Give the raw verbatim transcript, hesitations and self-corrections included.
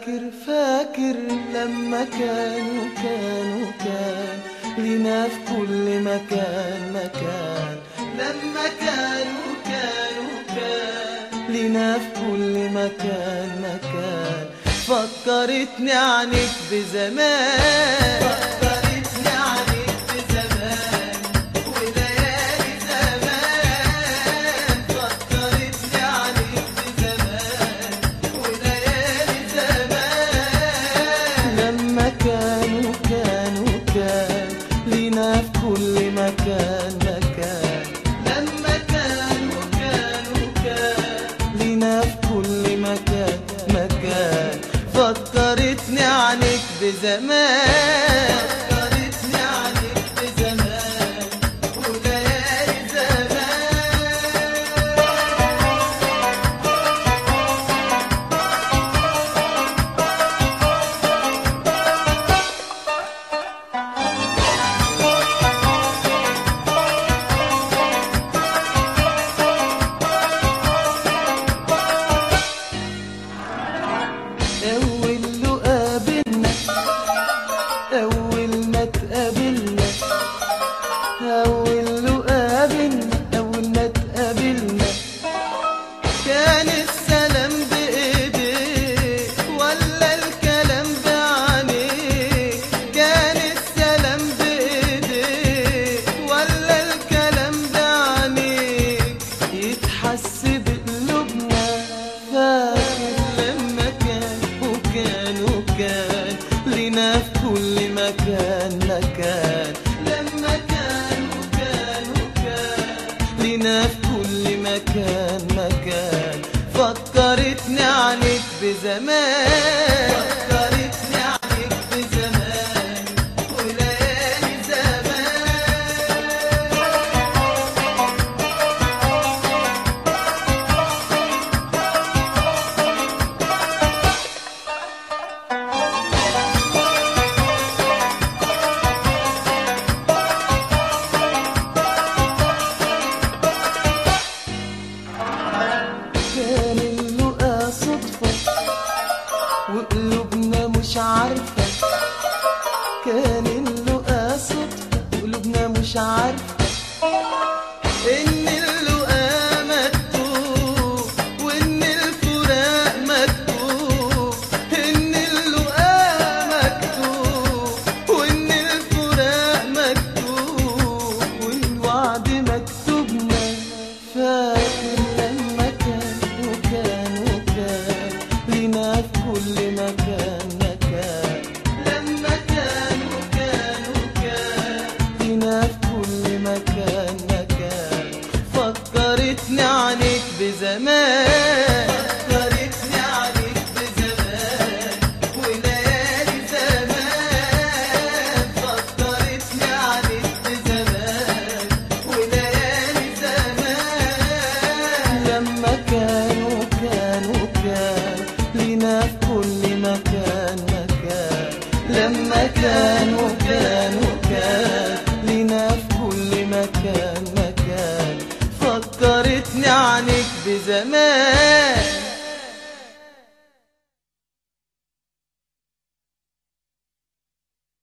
فاكر فاكر لما كانوا كانوا كان لينا في كل مكان مكان، لما كانوا كانوا كان لينا في كل مكان مكان. فكرتني عنك بزمان، فكرتني عنك بزمان وليالي زمان، فكرتني عنك بزمان وليالي زمان. لما كانوا كانوا كان لينا في كل مكان مكان، لما كانوا كانوا كان لينا في كل مكان مكان. فكرتني عنك بزمان، فكرتني عنك بزمان وليالي زمان. أول ما تقابلنا، أول لقا بينا، أول ما تقابلنا كان السلام بإيديك ولا الكلام بعينيك؟ كان السلام بإيديك ولا الكلام بعينيك؟ يتحس بقلوبنا. فاكر لما كان وكان وكان لينا في كل مكان مكان، لما كان وكان وكان لينا في كل مكان مكان. فكرتني عنك بزمان، فكرتني عنك بزمان وليالي زمان. كان اللقا صدفة وقلوبنا مش عارفة، كان اللقا صدفة وقلوبنا مش عارفة إن اللقا مكتوب وإن الفراق مكتوب، إن اللقا مكتوب وإن الفراق مكتوب والوعد مكتوبنا. فاكر لما كان وكان وكان لينا في كل مكان مكان، لما كان وكان وكان لينا في كل مكان مكان. فكرتني عنك بزمان، فكرتني عنك بزمان وليالي زمان، فكرتني عنك بزمان وليالي زمان. لما كانوا كانوا كان لينا في كل مكان مكان، لما كانوا كانوا كان لينا في كل مكان مكان. فكرتني عنك بزمان.